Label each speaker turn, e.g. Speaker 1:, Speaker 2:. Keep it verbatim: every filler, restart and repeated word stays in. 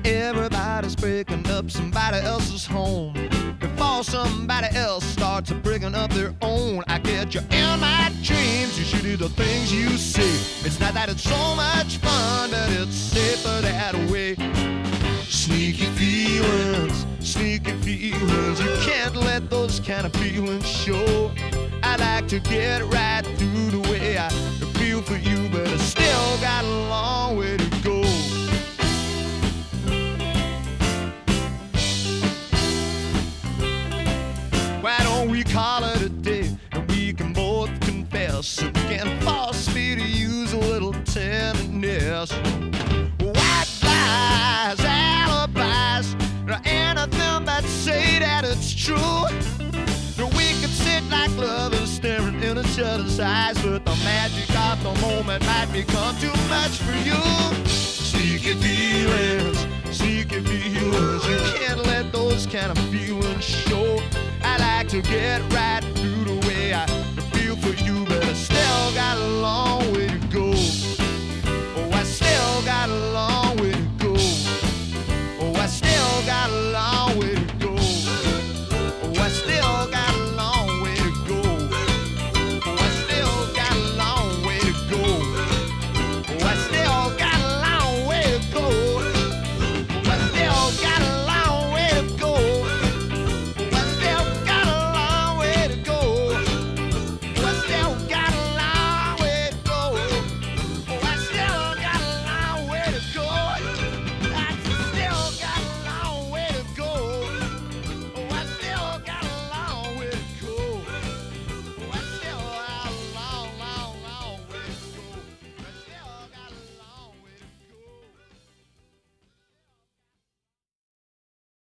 Speaker 1: Everybody's breaking up somebody else's home before somebody else starts breaking up their own. I get you in my dreams, you should do the things you say. It's not that it's so much fun, but it's safer that way. Sneaky feelings, sneaky feelings, you can't let those kind of feelings show. I like to get right through the way I feel for you, but I still got a long way to go. Why don't we call it a day and we can both confess and we can force me to use a little tenderness. White lies, alibis, anything that say that it's true. We could sit like lovers staring in each other's eyes, but the magic of the moment might become too much for you. Sneaky feelings, sneaky feelings, you can't let those kind of feelings show. I like to get right